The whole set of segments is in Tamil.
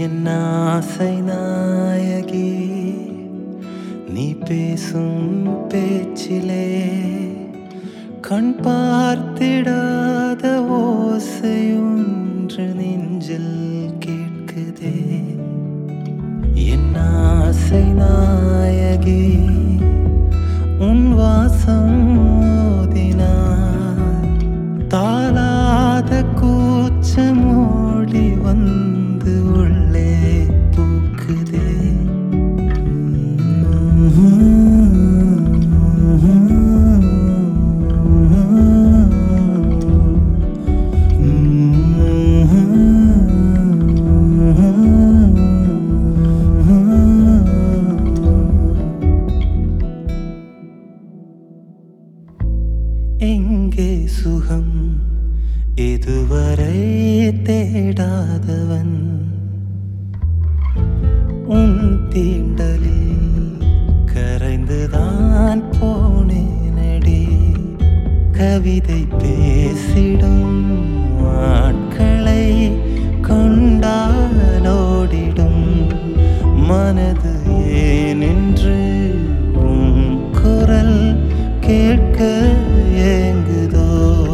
என் ஆசை நாயகி நீ பேசும் பேச்சிலே கண் பார்த்திடாத ஓசையொன்று நெஞ்சில் கேட்குதே. என் ஆசை நாயகி உன் வாசம் ஓதினார் தாளாத கூச்சமோடி வந்து உள்ளே பூக்குதே. எங்கே சுகம் இதுவரை தேடாதவன் உன் தீண்டலில் கரைந்துதான் போனேனடி. கவிதை பேசிடும் ஆட்களை கொண்டாலோடிடும் மனது ஏனென்று உன் குரல் கேட்க ஏங்குதோ.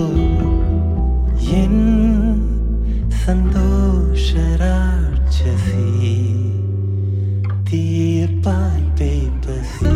என் சந்தோஷ ராட்சசி தீர்ப்பாய் பேய்பசி.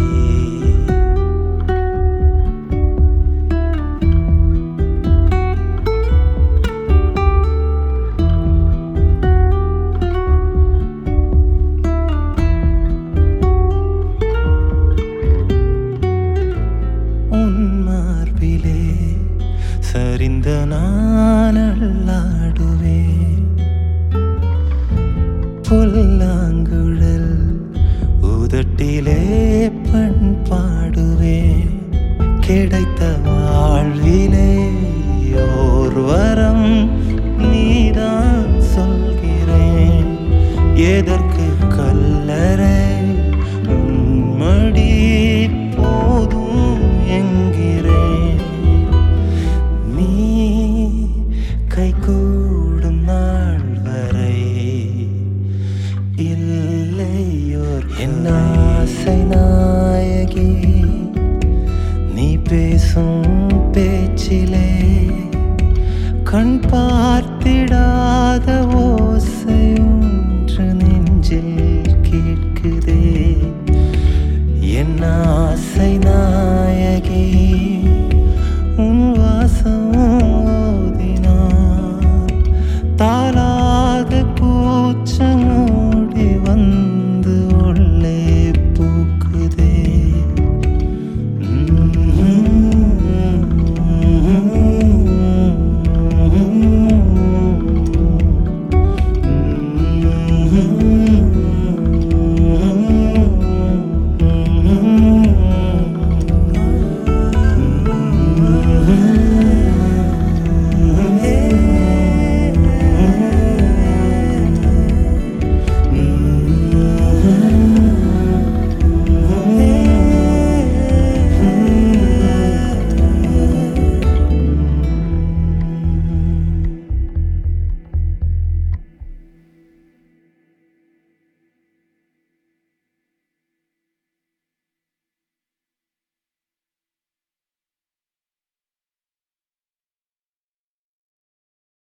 சரிந்த நான் அல்லாடுவேன் புல்லாங்குழல் உதட்டிலே பண்பாடுவேன். கிடைத்த வாழ்விலே ஓர் வரம் நீதான் சொல்கிறேன். எதற்கு கல்லறை மடி போதும் என்கிறேன். கை கூடும் நாள் வரை இல்லையோர். என் ஆசை நாயகி நீ பேசும் பேச்சிலே கண் பார்த்திடாத ஓசையொன்று நெஞ்சில் கேட்குதே. என் ஆசை நாயகி